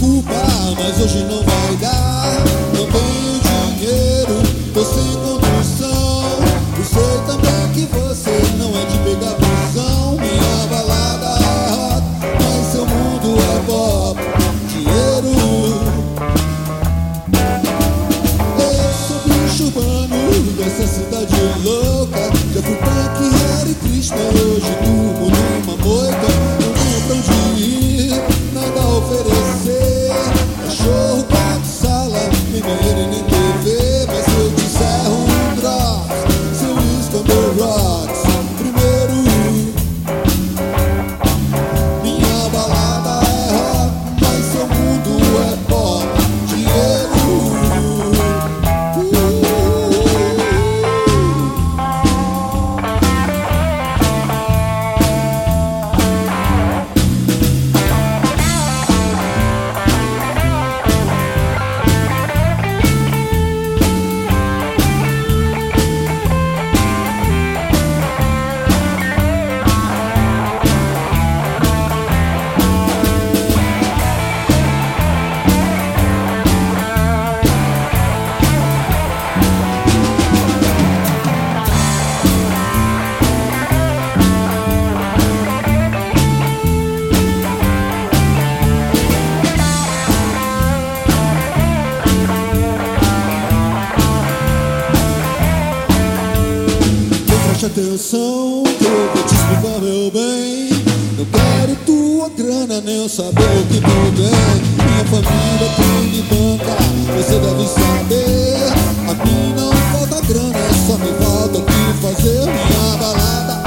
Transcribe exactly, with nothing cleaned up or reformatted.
desculpa, mas hoje não vai dar. Não tenho dinheiro, tô sem condução. Eu sei também que você não é de pegar busão. Minha balada é rock, mas seu mundo é pop. Dinheiro. Eu sou bicho urbano dessa cidade louca. Já fui punk, era e Krishna, hoje durmo numa moita. Não tenho pra onde ir, nada a oferecer. Cachorro, gato, sala, nem banheiro e nem T V. Mas se eu disser um drops, seu uísque on the rocks. Primeiro, minha balada é rock, mas seu mundo é pop. Dinheiro. Preste atenção que eu vou te explicar, meu bem. Não quero tua grana, nem eu saber o que tu tem. Minha família tem me banca, você deve saber. A mim não falta grana, só me falta o que fazer. Minha balada